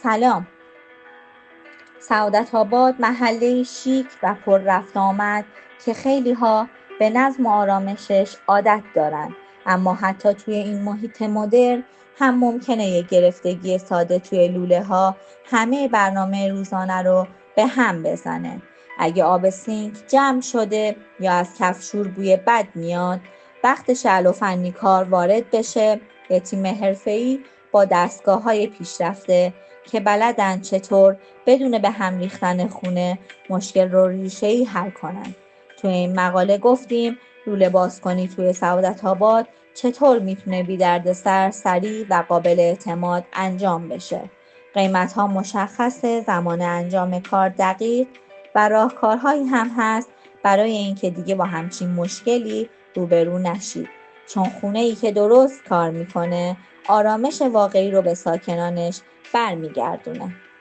سلام. سعادت آباد محله شیک و پر رفت آمد که خیلی ها به نظم و آرامشش عادت دارن، اما حتی توی این محیط مدرن هم ممکنه یه گرفتگی ساده توی لوله ها همه برنامه روزانه رو به هم بزنه. اگه آب سینک جمع شده یا از کفشور بوی بد میاد، وقت شعل و فنی کار وارد بشه. یه تیم حرفه‌ای با دستگاه‌های پیشرفته که بلدن چطور بدون به هم ریختن خونه مشکل رو ریشه‌ای حل کنن. توی این مقاله گفتیم لوله بازکنی توی سعادت آباد چطور میتونه بی دردسر، سریع و قابل اعتماد انجام بشه. قیمت‌ها مشخصه، زمان انجام کار دقیق و راهکارهایی هم هست برای اینکه دیگه با همچین مشکلی روبرو نشید. چون خونه‌ای که درست کار میکنه آرامش واقعی رو به ساکنانش برمیگردونه.